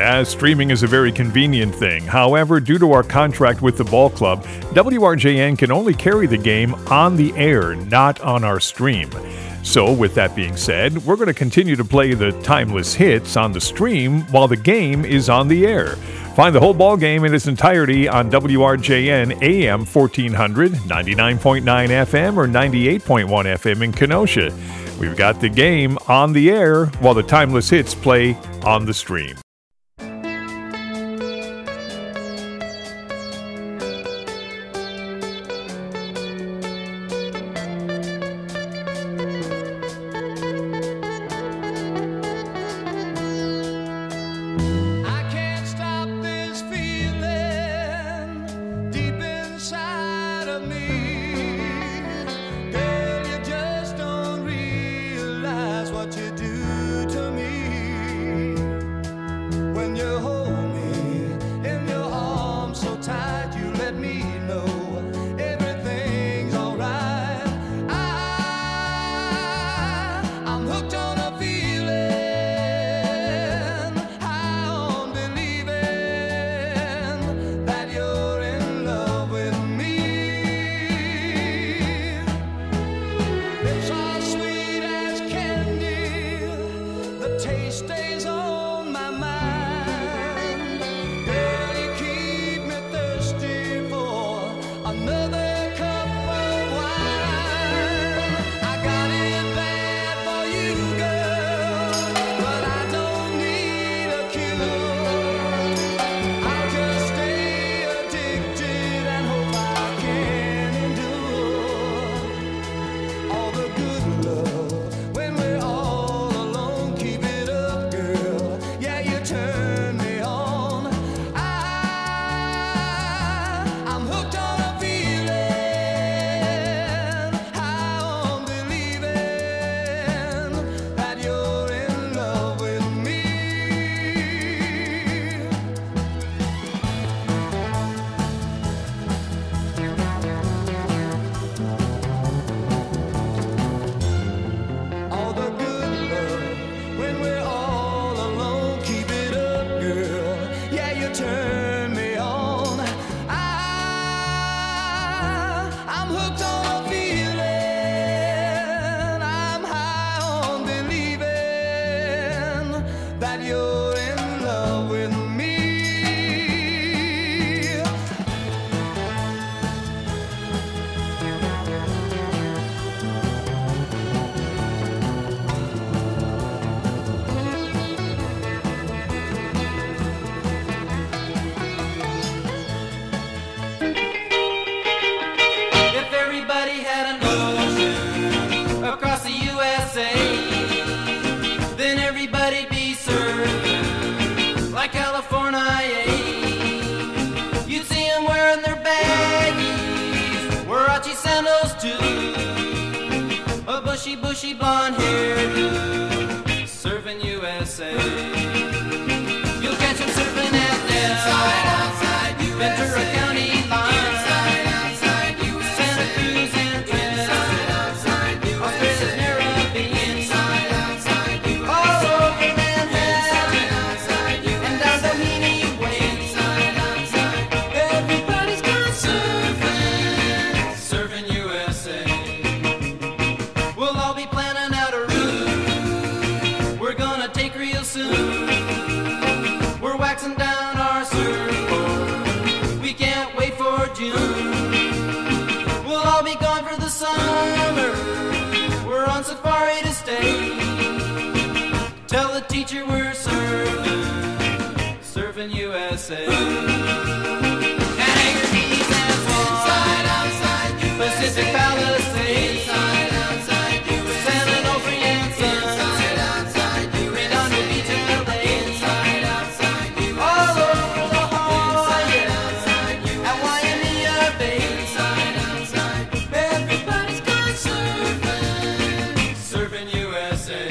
Yeah, streaming is a very convenient thing. However, due to our contract with the ball club, WRJN can only carry the game on the air, not on our stream. So, with that being said, we're going to continue to play the timeless hits on the stream while the game is on the air. Find the whole ball game in its entirety on WRJN AM 1400, 99.9 FM, or 98.1 FM in Kenosha. We've got the game on the air while the timeless hits play on the stream. Bushy blonde hairdo, serving USA. You'll catch him surfing at Dell, inside, outside, Ventura County line, inside, outside, USA. Santa Cruz and Trent, inside, outside, USA. Australia's Narrabeen, inside, outside, USA. All over Manhattan, inside, outside, USA. And down Doheny Way, inside, outside. Everybody's gone surfing, serving USA. We'll all be planning out a route we're gonna take real soon. We're waxing down our surfboard, we can't wait for June. We'll all be gone for the summer, we're on safari to stay. Tell the teacher we're surfing USA. And Anchor Keys and Swan, inside, outside, Pacific Palisades, inside, outside, San Onofre and Sun, inside, outside, Redondo Beach and LA, inside, outside, all over La Jolla, inside, outside, at Waimea Bay, inside, outside, everybody's gone surfing USA.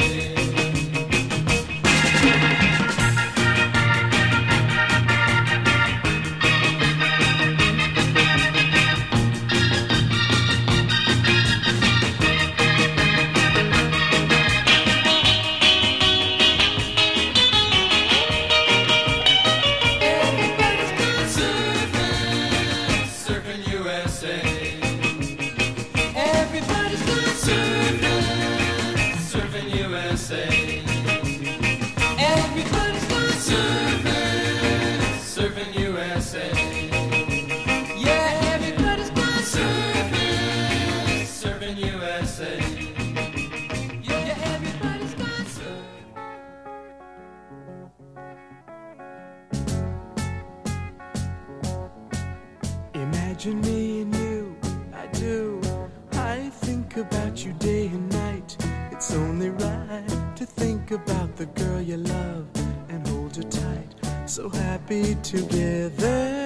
Imagine me and you, I do. I think about you day and night. It's only right to think about the girl you love and hold her tight. So happy together.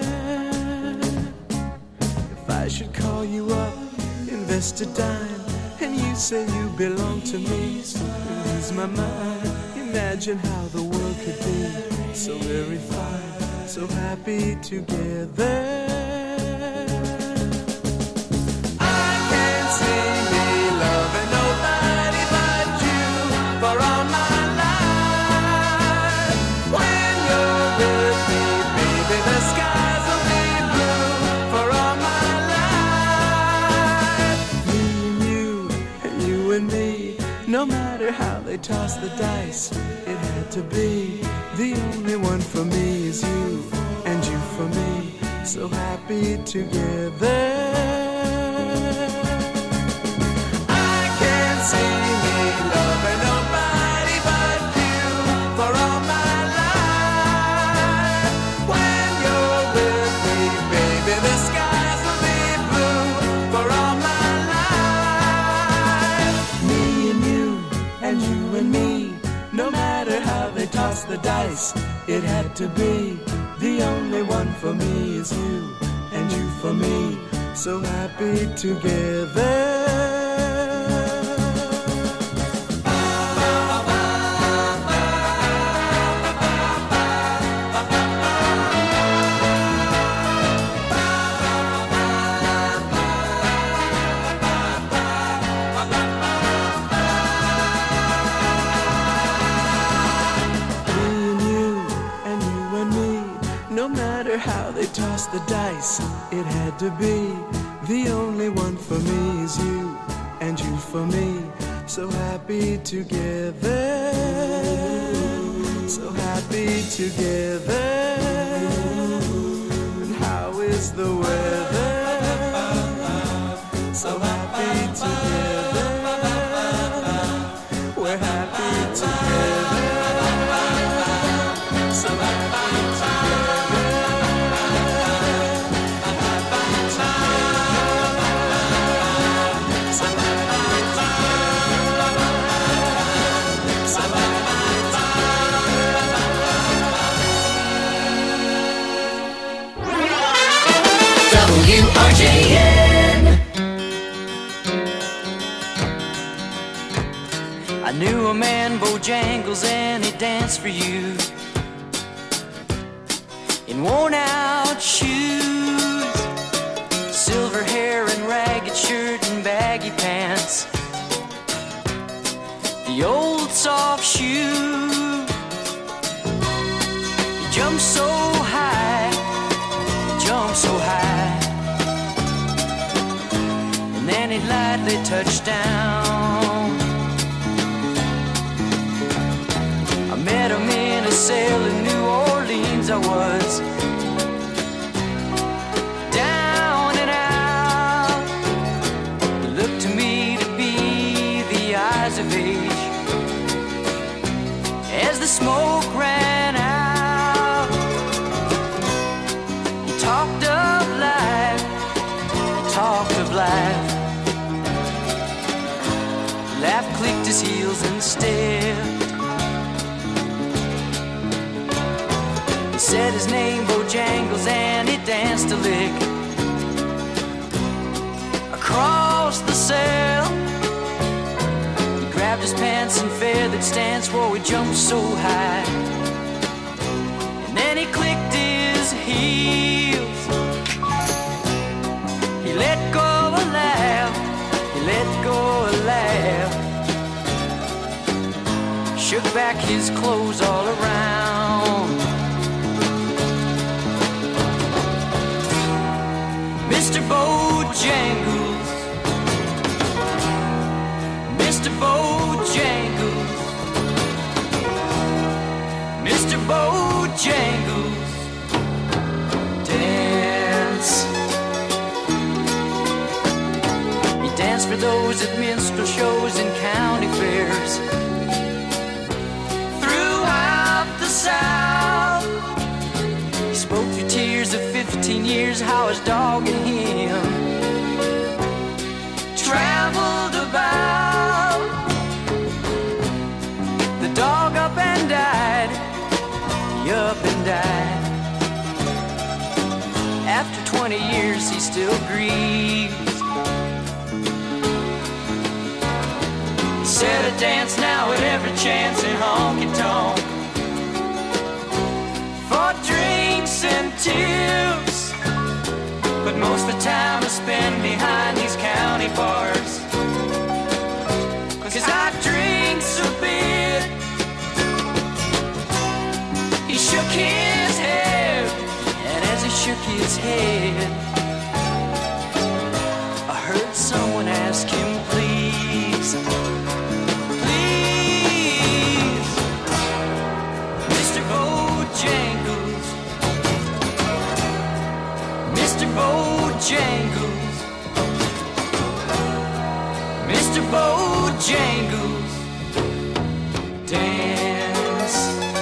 If I should call you up, invest a dime, and you say you belong to me, lose my mind. Imagine how the world could be so very fine, so happy together. No matter how they toss the dice, it had to be. The only one for me is you, and you for me, so happy together. I can't see me loving nobody but you for all my life. When you're with me, baby, the skies will be blue for all my life. Me and you, and you and me, no matter how they toss the dice, it had to be. The only one for me is you, and you for me, so happy together. No matter how they toss the dice, it had to be. The only one for me is you, and you for me, so happy together. So happy together. And how is the weather? So happy together. We're happy together. So happy together. WRJN. I knew a man, Bojangles, and he danced for you in worn out shoes, silver hair and ragged shirt and baggy pants, the old soft shoe. He jumped so high, jumped so high, and then he lightly touched down. I met him in a cell in New Orleans. I was down and out. He looked to me to be the eyes of age as the smoke ran out. He talked of life, he talked of life. Laugh clicked his heels and stared. He said his name, Bojangles, and he danced a lick across the cell. He grabbed his pants and feathered stance, whoa, he jumped so high. And then he clicked his heels. He let go of a laugh, he let go of a laugh. Shook back his clothes all around. Mr. Bojangles, Mr. Bojangles, Mr. Bojangles, dance. He danced for those at minstrel shows and county fairs throughout the South. He spoke through tears years of 15 years, how his dog and him traveled about. The dog up and died, he up and died. After 20 years he still grieves. Said a dance now at every chance in honky-tonk, for drinks and tips, but most of the time I spend behind these county bars, 'cause I drinks a bit. He shook his head, and as he shook his head, I heard someone ask him, please, please, Mr. Bojangles, Mr. Bojangles, Mr. Bojangles, dance.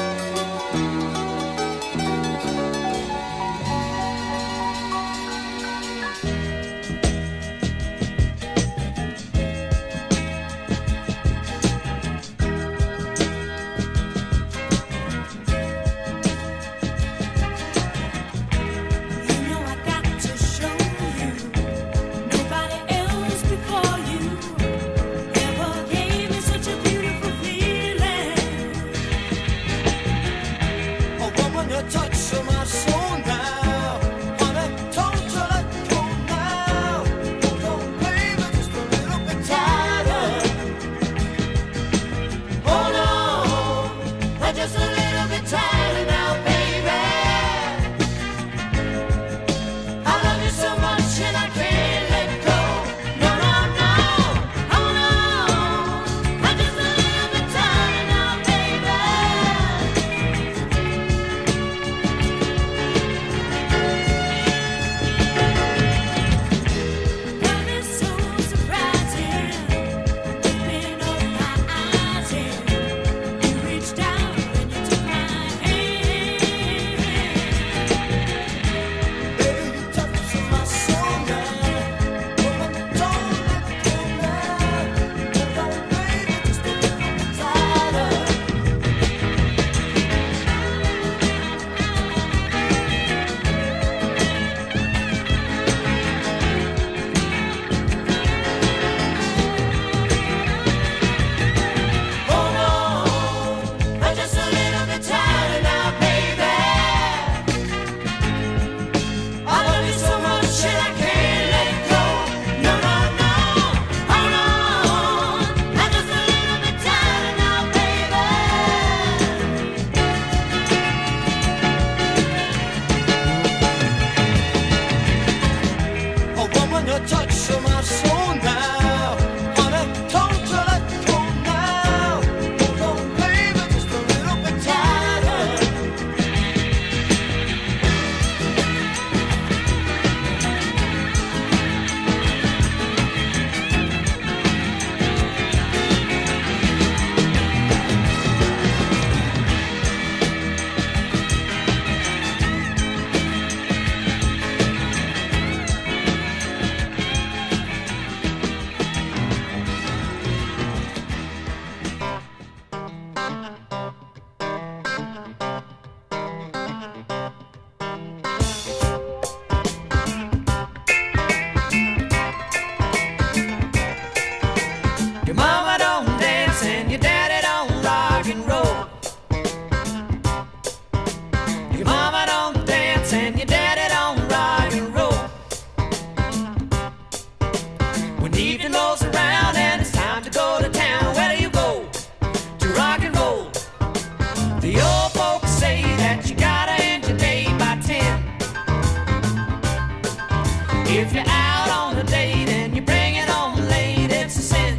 If you're out on a date and you bring it home late, it's a sin.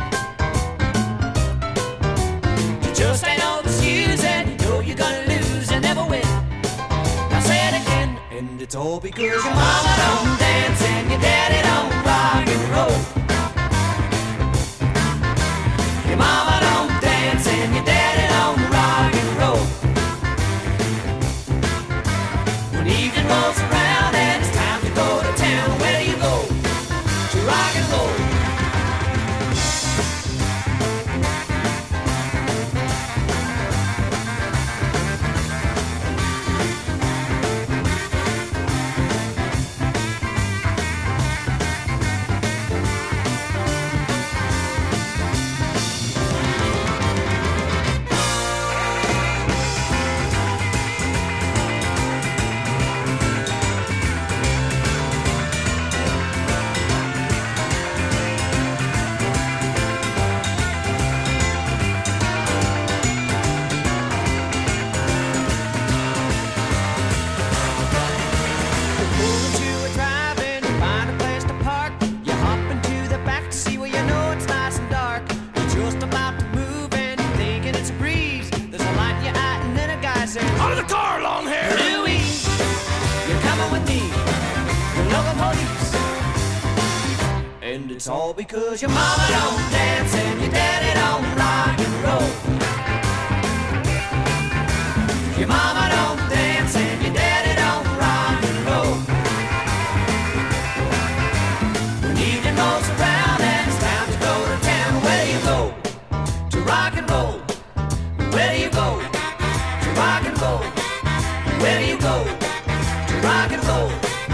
You just ain't no excuse and you know you're gonna lose and never win. I say it again, and it's all because your mama don't dance and your daddy don't rock and roll. Your mama don't dance and your daddy don't rock and roll. When evening rolls around It's all because your mama don't dance and your daddy don't rock and roll. Your mama don't dance and your daddy don't rock and roll. When evening rolls around and it's time to go to town, where do you go to rock and roll? Where do you go to rock and roll? Where do you go to rock and roll?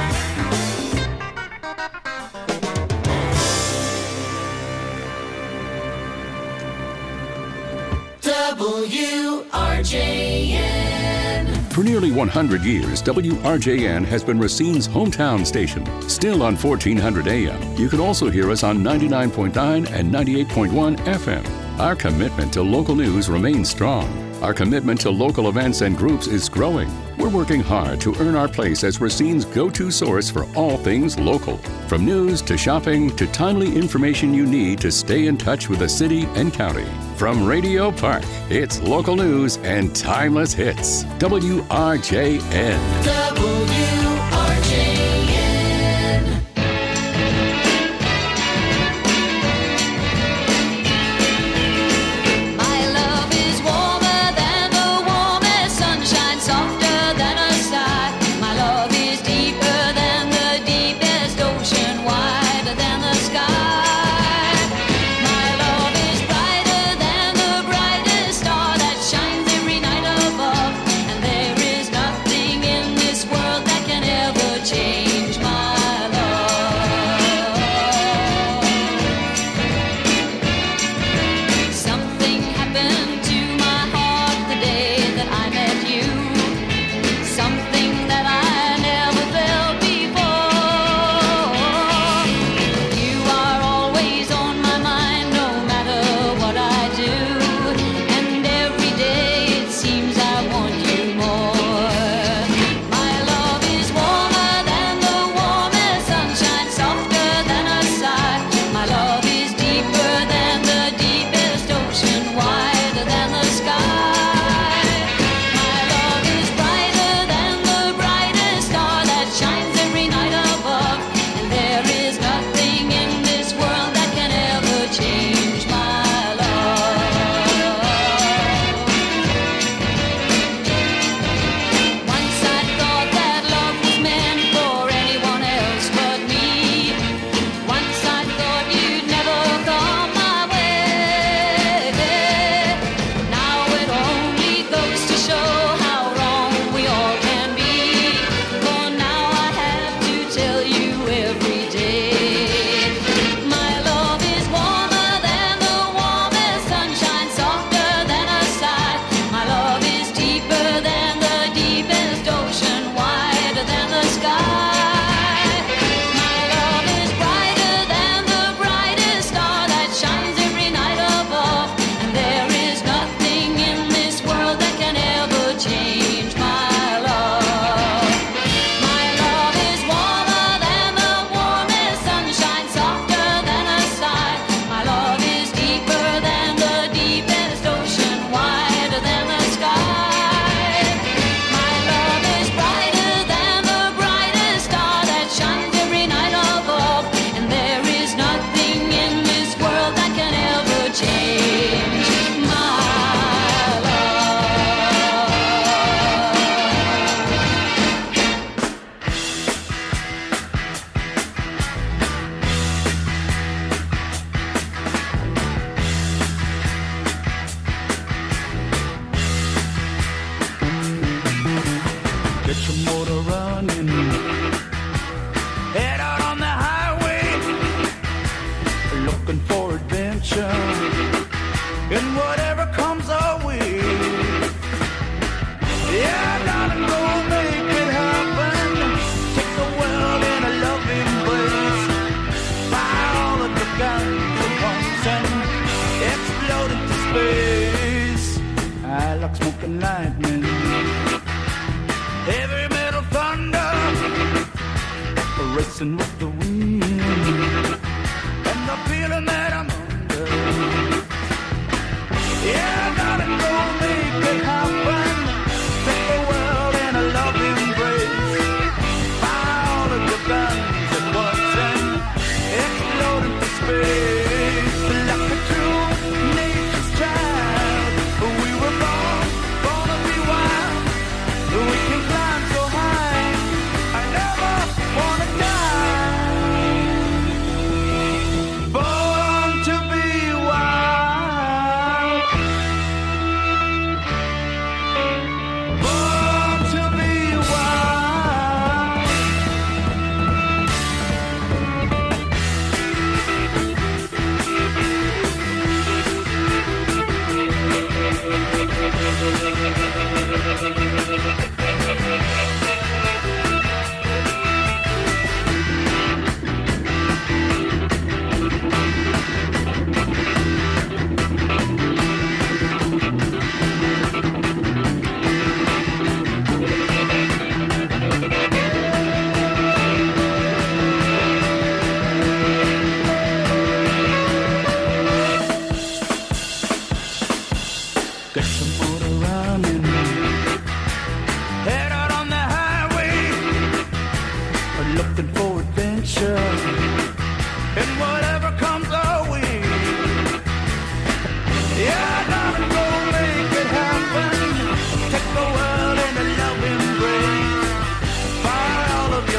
WRJN. For nearly 100 years, WRJN has been Racine's hometown station. Still on 1400 AM, you can also hear us on 99.9 and 98.1 FM. Our commitment to local news remains strong. Our commitment to local events and groups is growing. We're working hard to earn our place as Racine's go-to source for all things local. From news to shopping to timely information you need to stay in touch with the city and county. From Radio Park, it's local news and timeless hits. WRJN.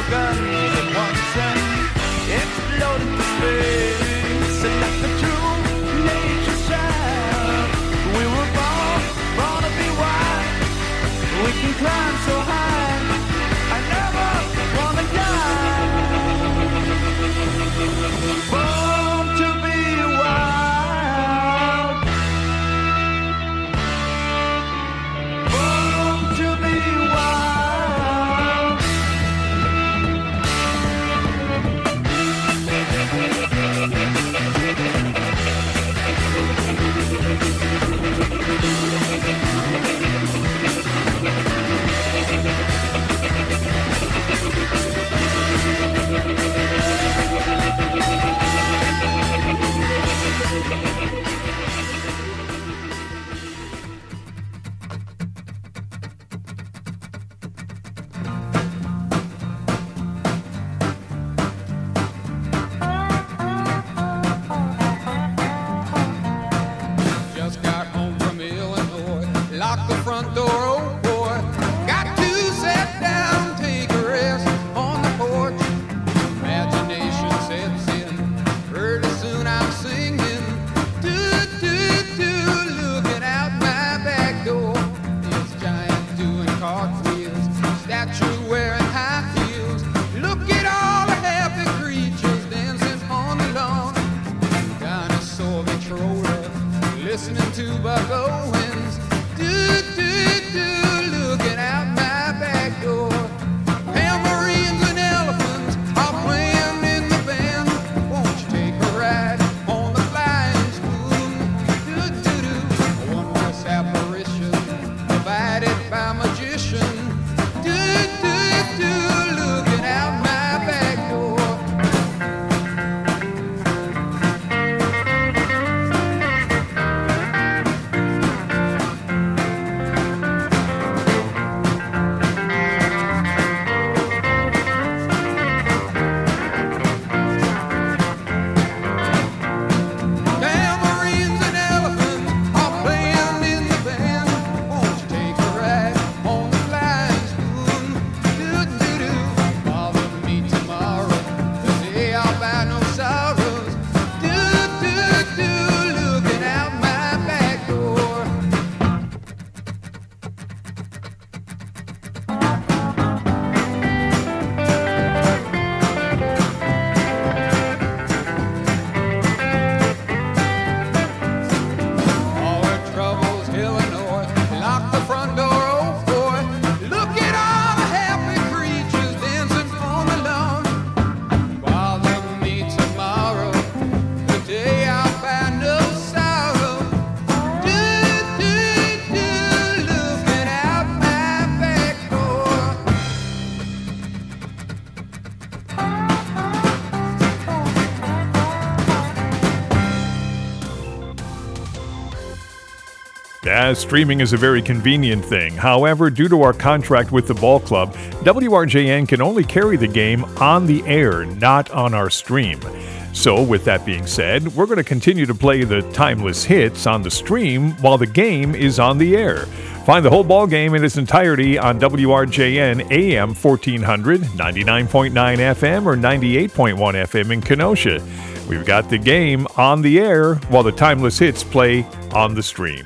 guns at once and exploded to space. And like the true nature child, we were born to be wild. We can climb so high, I never wanna die. Born to be wild. Born to be wild. Just got home from Illinois, locked the front door, oh boy. Got to sit down, take a rest on the porch. Imagination sets in, pretty soon I'm singing. Do, do, do, looking out my back door. This giant doing cartwheels, statue wearing high heels. Look at all the happy creatures dancing on the lawn. Dinosaur controller, listening to Buck Owens. Do, do, do, looking out my back door. Tambourines and elephants are playing in the band. Won't you take a ride on the flying spoon? Do, do, do, a wondrous apparition provided by magician. Do, do, do, looking out my back door. Tambourines and elephants are playing in the band. Won't you take a ride on the flying spoon? Do, do, do, bother me tomorrow, the day I'll buy no sorrows. Do, do, do, looking out my back door. All our troubles, Illinois, lock the front door, oh boy. Look at all the happy creatures dancing on the lawn. Bother me tomorrow, the day I'll find no sorrow. Do, do, do, looking out my back door. Yeah, streaming is a very convenient thing. However, due to our contract with the ball club, WRJN can only carry the game on the air, not on our stream. So, with that being said, we're going to continue to play the timeless hits on the stream while the game is on the air. Find the whole ball game in its entirety on WRJN AM 1400, 99.9 FM, or 98.1 FM in Kenosha. We've got the game on the air while the timeless hits play on the stream.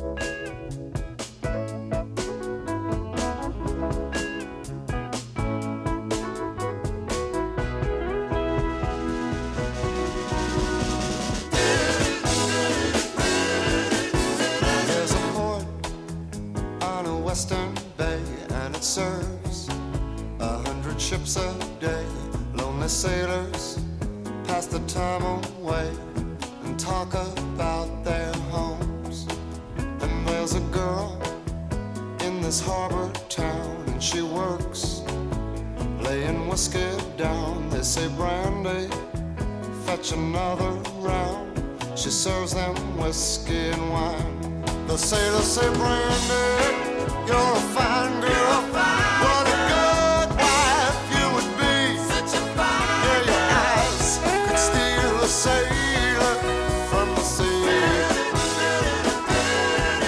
There's a port on a western bay, and it serves 100 ships a day. Lonely sailors pass the time away and talk about their homes. And there's a girl in this harbor town, and she works laying whiskey down. They say, Brandy, fetch another round. She serves them whiskey and wine. The sailors say, Brandy, you're a fine girl. What a good wife you would be. Yeah, your eyes could steal a sailor from the sea.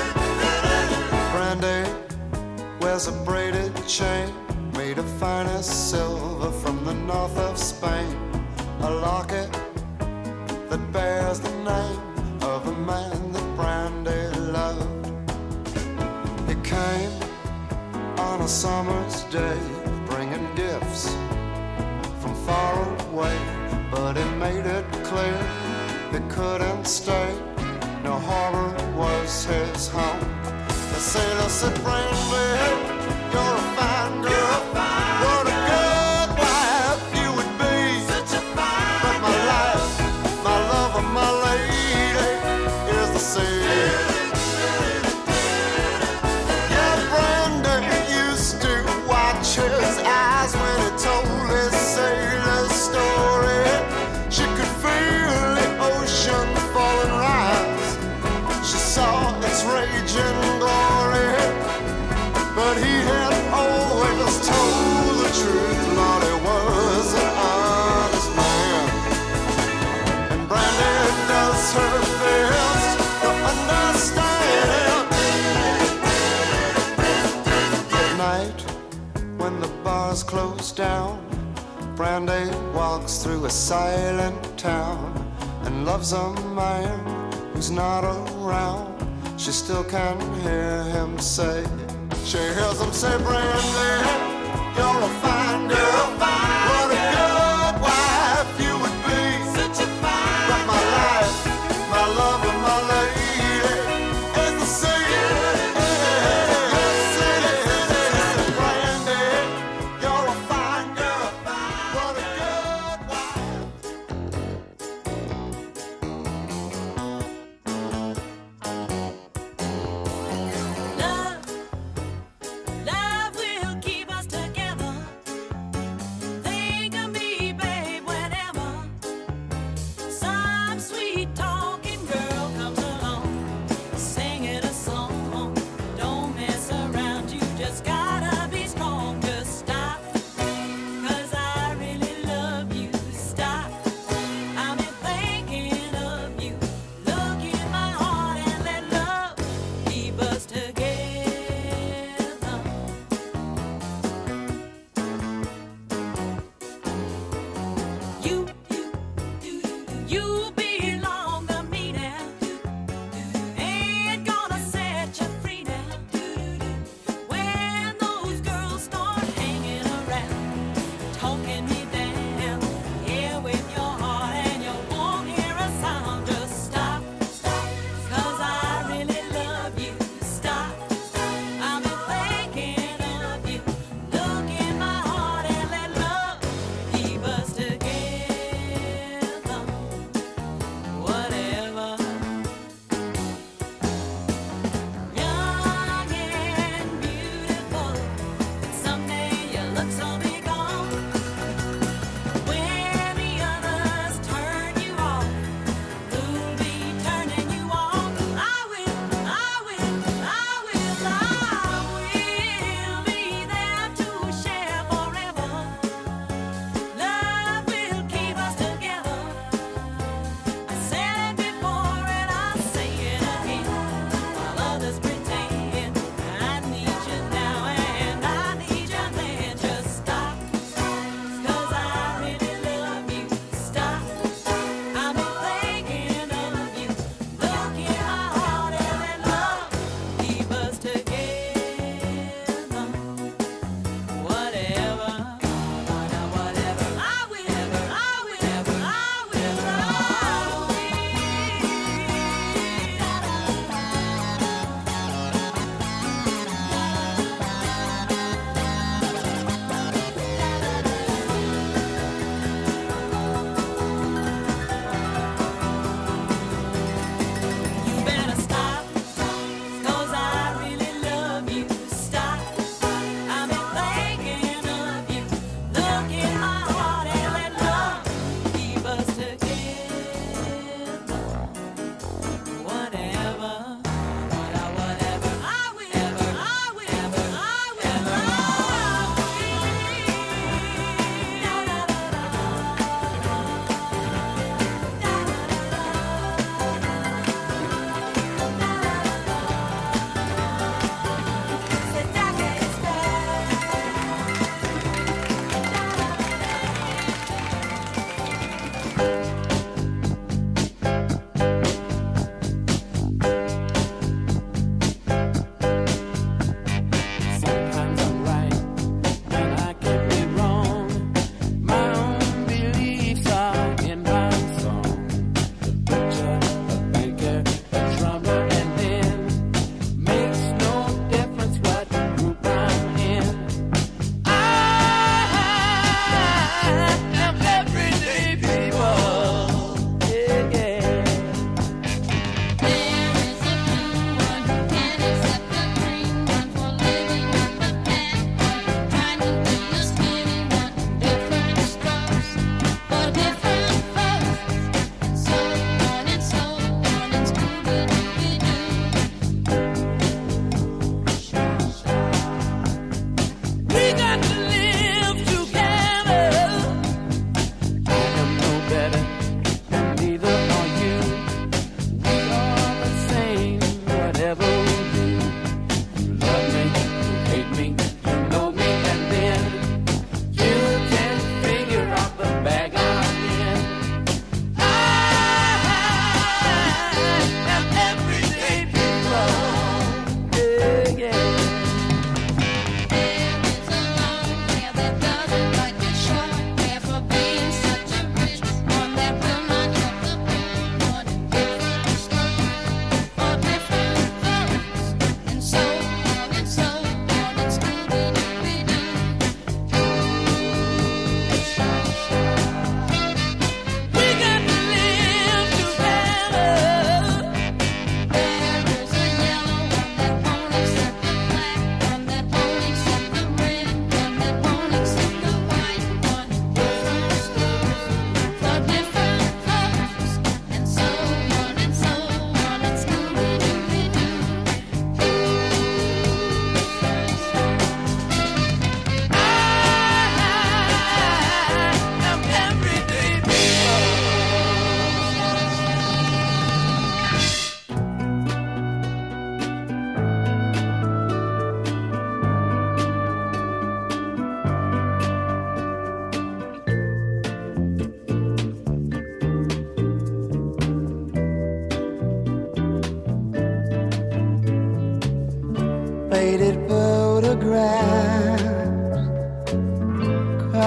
Brandy wears a braided chain made of finest silver from the north of Spain, a locket that bears the name of a man that Brandy loved. He came on a summer's day, bringing gifts from far away, but he made it clear he couldn't stay. No harbor was his home. The sailor said, Brandy, you're a fine girl. What a good wife you would be. Such a fine but my life, my love, and my lady is the sea. Yeah, Brandy used to watch his eyes when he told his sailor story. She could feel the ocean fall and rise. She saw its raging glory, but he had always told the truth. Lord, he was an honest man, and Brandy does her best to understand. At night, when the bars close down, Brandy walks through a silent town and loves a man who's not around. She still can hear him say, she hears him say, Brandy, you're a fine girl. What a good wife you would be. Such a fine but my life, my love, and my lady is the sea. Brandy, you're a fine girl. What a good wife. Love will keep us together.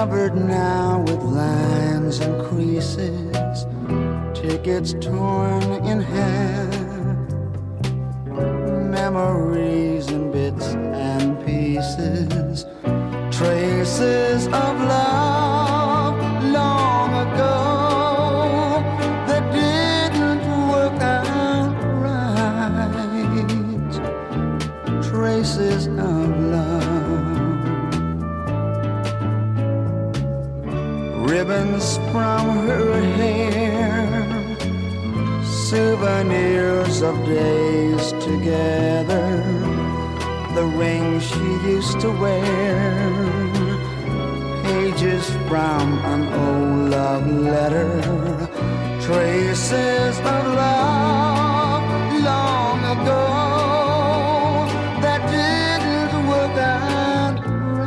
covered now with lines and creases, tickets torn in half, memories in bits and pieces, traces of love long ago that didn't work out right, traces of love. Ribbons from her hair, souvenirs of days together, the ring she used to wear, pages from an old love letter, traces of love long ago that didn't work out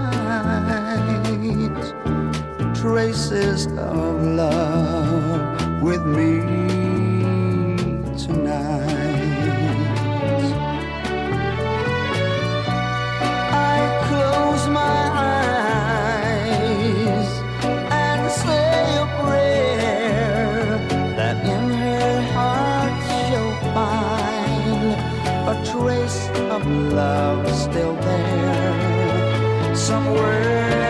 right, traces of love with me tonight. I close my eyes and say a prayer that in her heart she'll find a trace of love still there somewhere.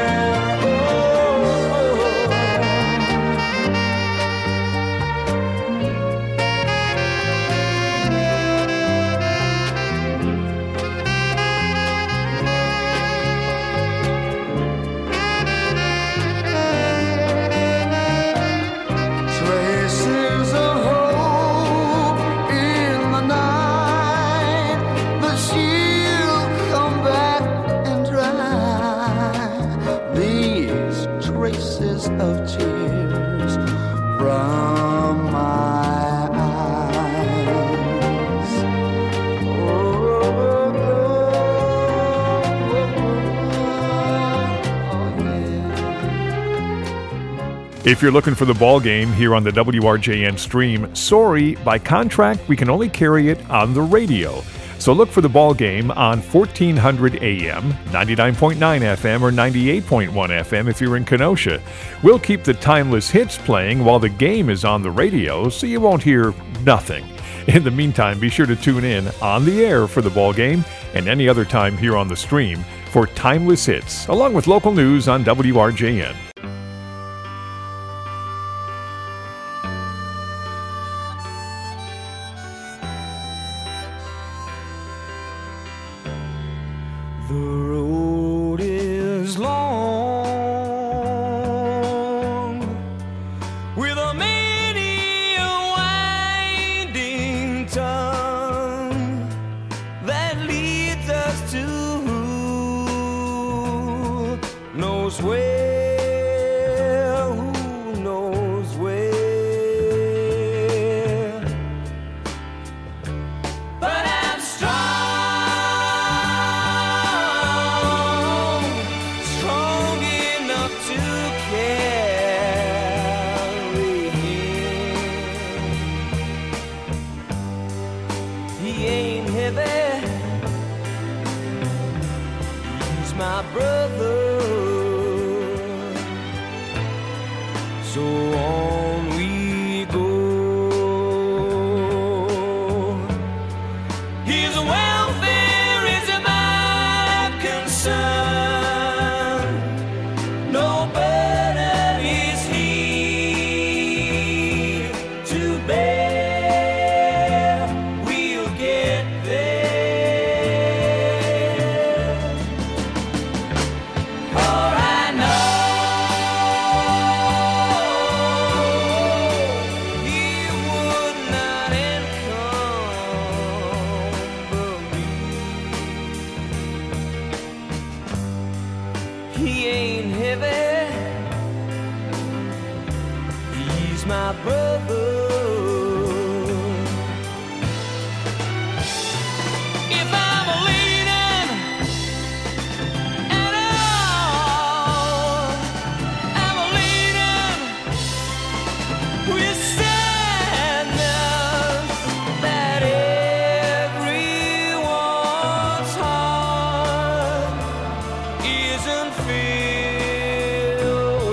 Of tears from my eyes. If you're looking for the ball game here on the WRJN stream, sorry, by contract, we can only carry it on the radio. So look for the ball game on 1400 AM, 99.9 FM, or 98.1 FM if you're in Kenosha. We'll keep the timeless hits playing while the game is on the radio, so you won't hear nothing. In the meantime, be sure to tune in on the air for the ball game and any other time here on the stream for timeless hits, along with local news on WRJN. The road is long, with a many a winding tongue that leads us to who knows where, who knows where. But I'm strong. My brother, so on we go. His welfare is my concern. No burden is he to bear. We'll get there. He ain't heavy, he's my brother. If I'm leaning at all, I'm leaning with sadness that everyone's heart isn't filled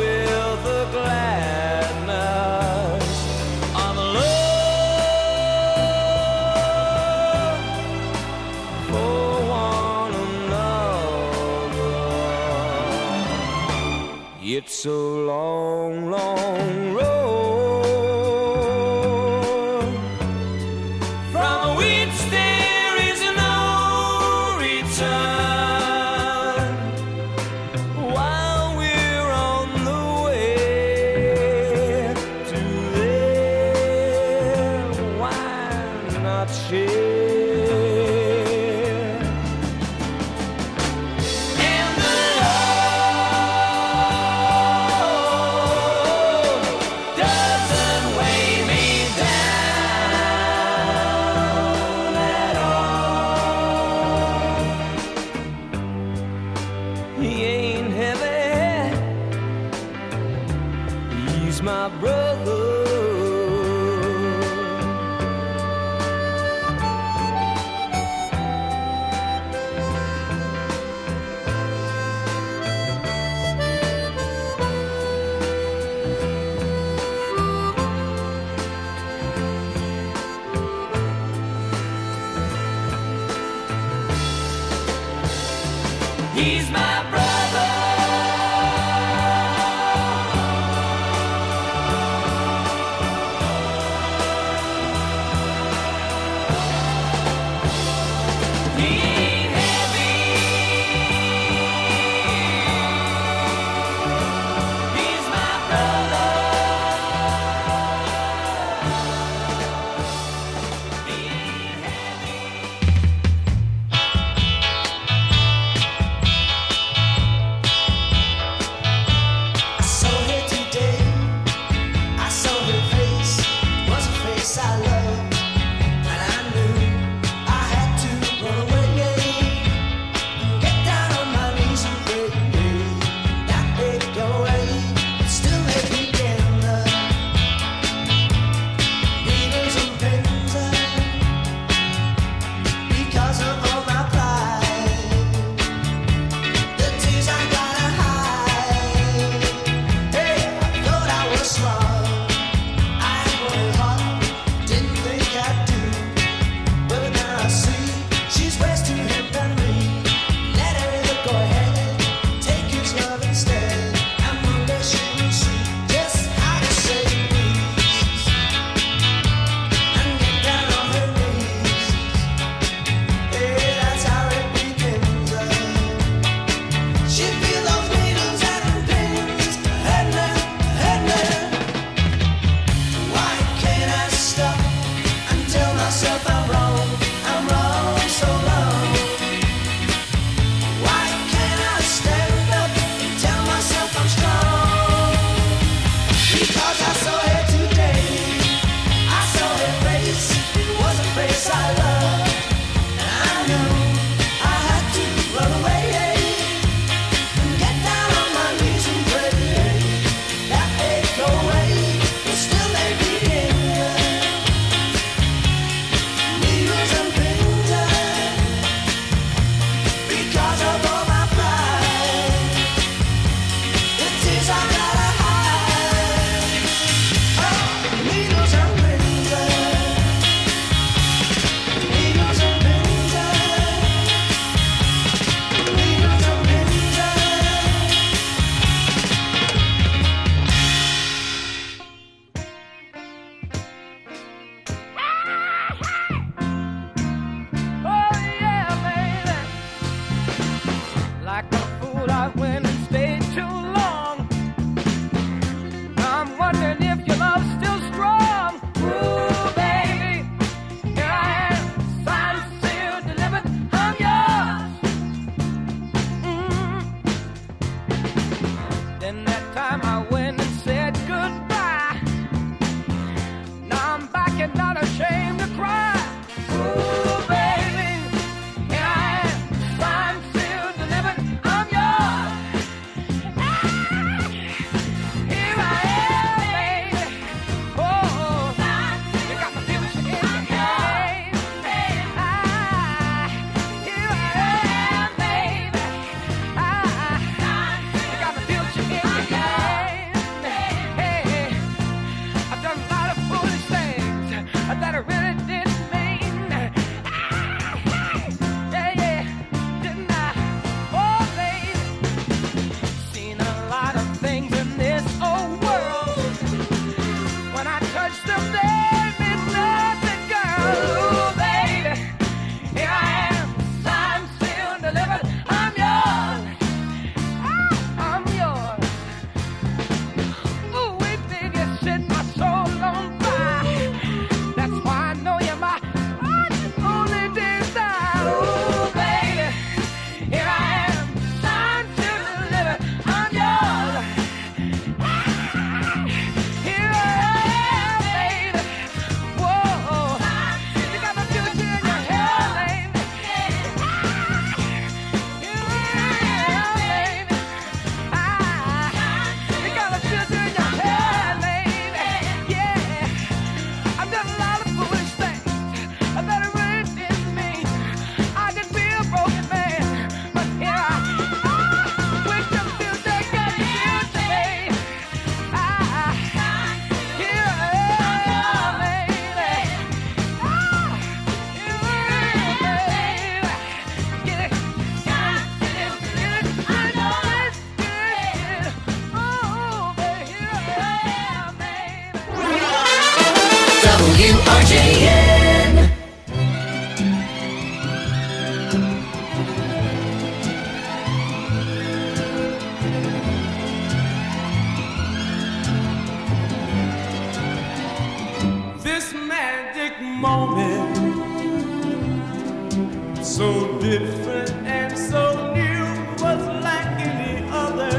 It's a long, long road from which there is no return. While we're on the way to there, why not share? My brother, he's my brother. Like a fool, I went and stayed too long. WRJN. This magic moment, so different and so new, was like any other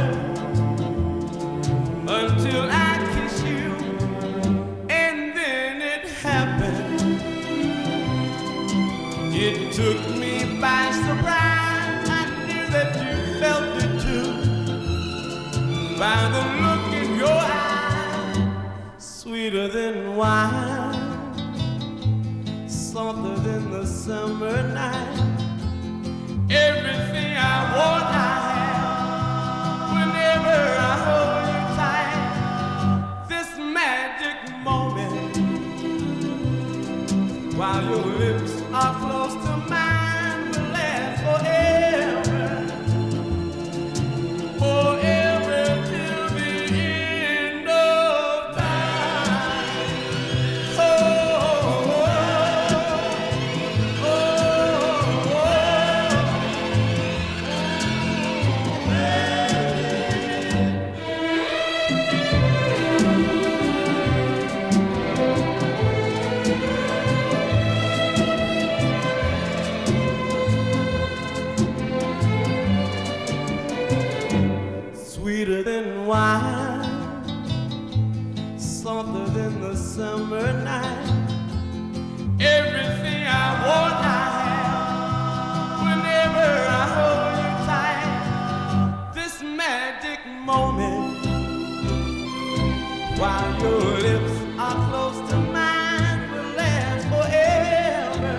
until I kissed you, and then it happened. It took me by surprise. I knew that you felt it too, by the look in your eyes, sweeter than wine, softer than the summer night. Everything I want, I have. Whenever I hold you tight, this magic moment, while your lips are close to mine, will last forever, forever till the end of time. Sweeter than wine, softer than the summer night. Everything I want, I have. Whenever I hold you tight, this magic moment, while your lips are close to mine, will last forever,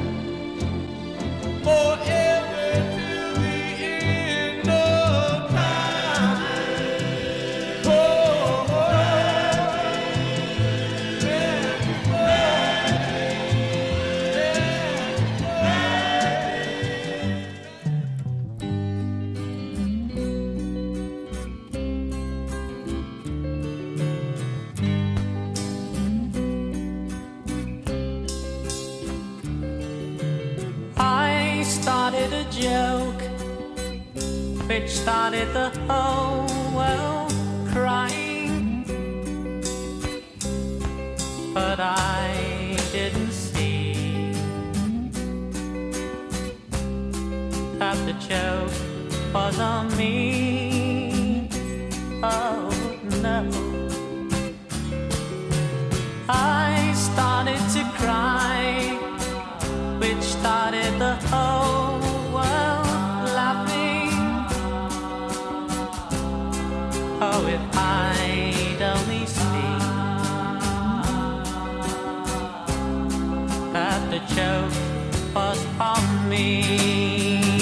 forever till the end of time. I started a joke which started the whole world crying, but I didn't see that the joke was on me. Oh no, I started to cry, which started the whole world laughing. Oh, if I'd only seen that the joke was on me.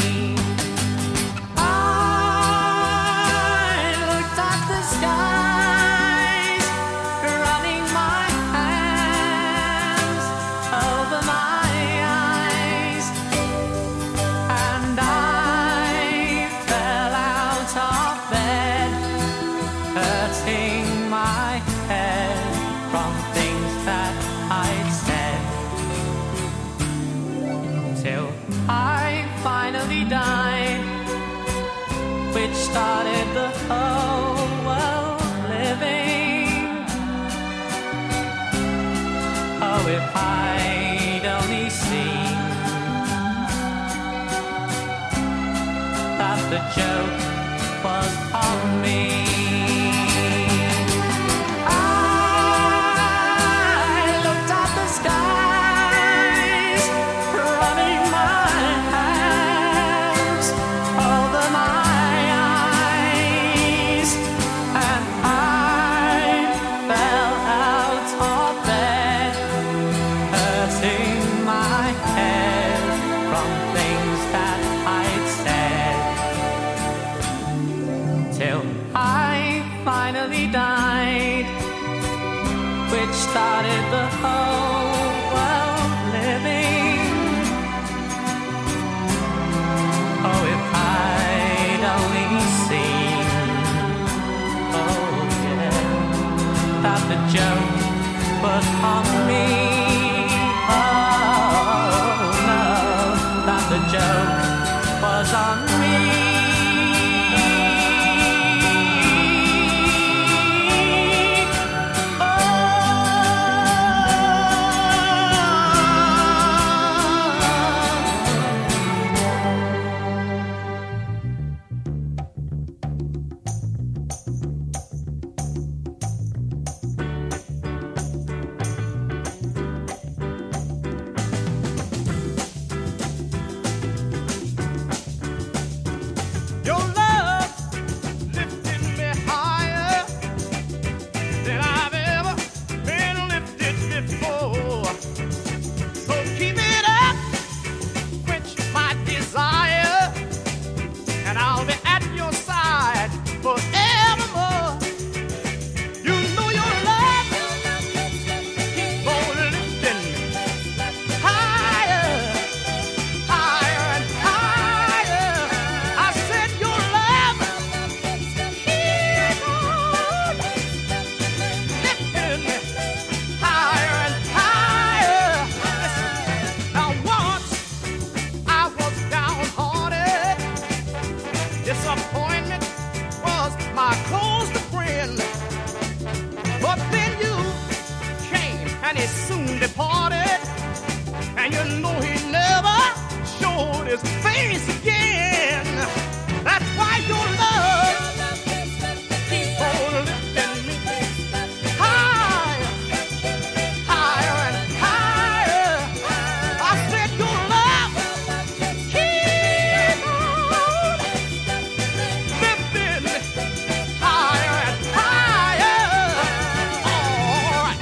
I looked at the skies, running my hands over my eyes, and I fell out of bed, hurting my head from things that I'd said, till I finally died, which started the whole world living. Oh, if I'd only seen that the joke was on me. I looked at the skies, running my hands over my eyes, and I fell out of bed, hurting my head from things that I'd said, till I finally died, which started the whole world living. Oh, if I'd only seen, oh yeah, that the joke was on me. Oh no, that the joke was on me. Your love lifted me higher than I've ever been lifted before. So keep it up, quench my desire, and I'll be at your side forevermore. You know your love keep on lifting higher, higher and higher. I said your love keep on lifting higher and higher. Now once I was downhearted, disappointment was my closest friend. But then you came and he soon departed, and you know he never showed his face again. That's why your love keep on lifting me higher, higher and higher. I said your love keep on lifting me higher and higher. All right.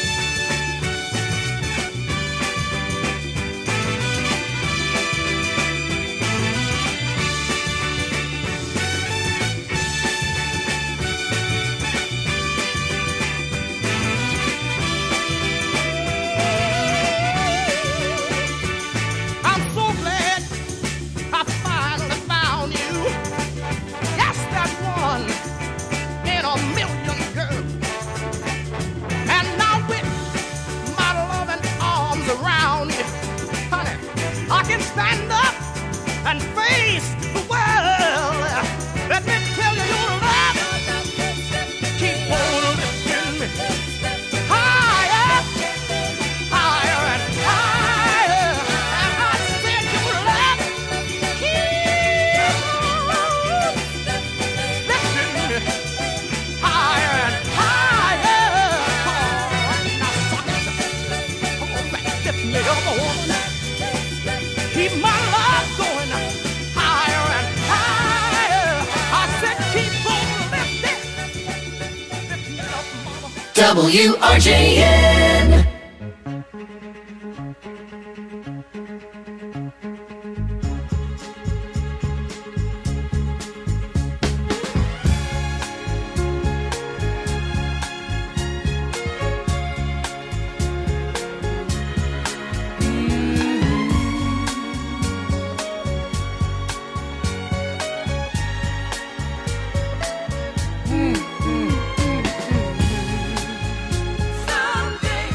I'm so glad I finally found you. Yes, that one in a million, girl. And now with my loving arms around you, honey, I can stand up and face the world. Let me tell you, your love keep on lifting me higher, higher and higher. And I said your love keep on lifting me higher and higher. Now suck it, lift me up, woman. Keep my love going higher and higher. I said keep on lifting, lift me up, mama. WRJN. Someday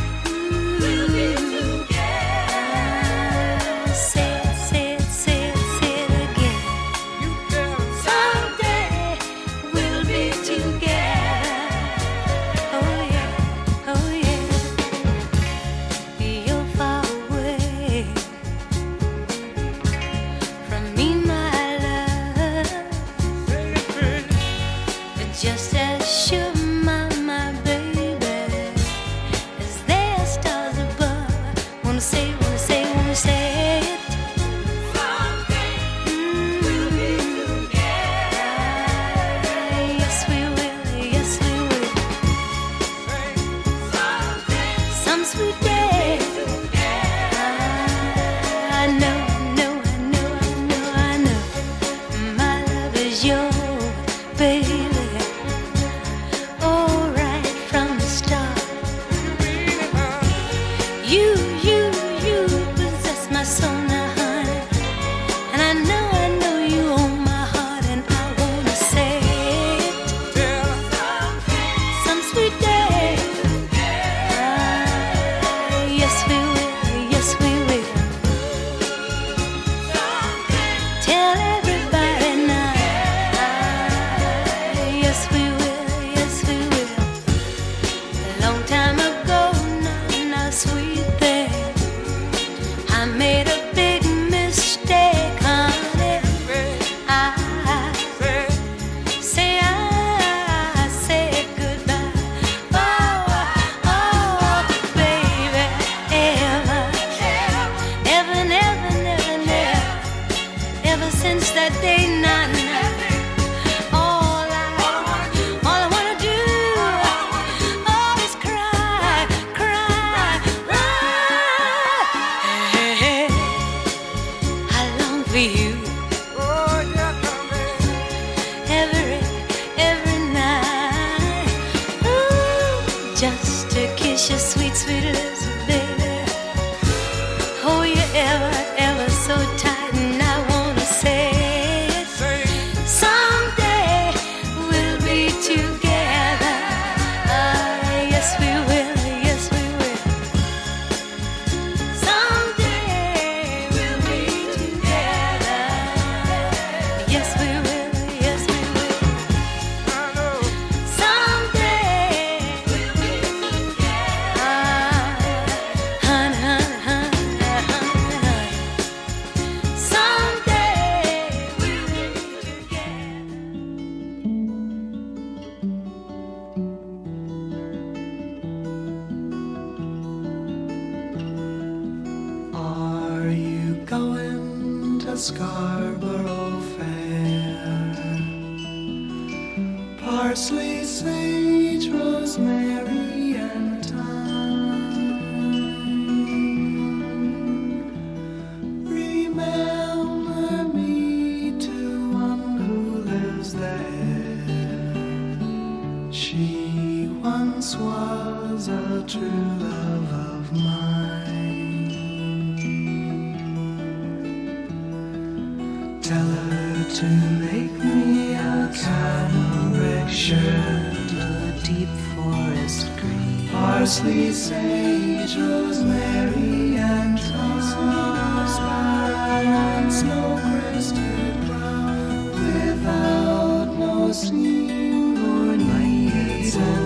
just to kiss your sweet, sweet lips, baby. Oh, you're ever, ever so tight, and I wanna say it. Someday we'll be together. Yes, we will, yes, we will. Someday we'll be together. Yes, we will, yes, we will. Someday we'll be together. Honey, honey, honey, honey, honey. Someday we'll be together. Are you going to Scarborough Fair? Parsley, sage, rosemary, and thyme. Remember me to one who lives there. She once was a true love of mine. Tell her to make me a cambric shirt, a deep forest green, parsley, sage, rosemary, and thyme, snow-crested brown, without no seam or needle.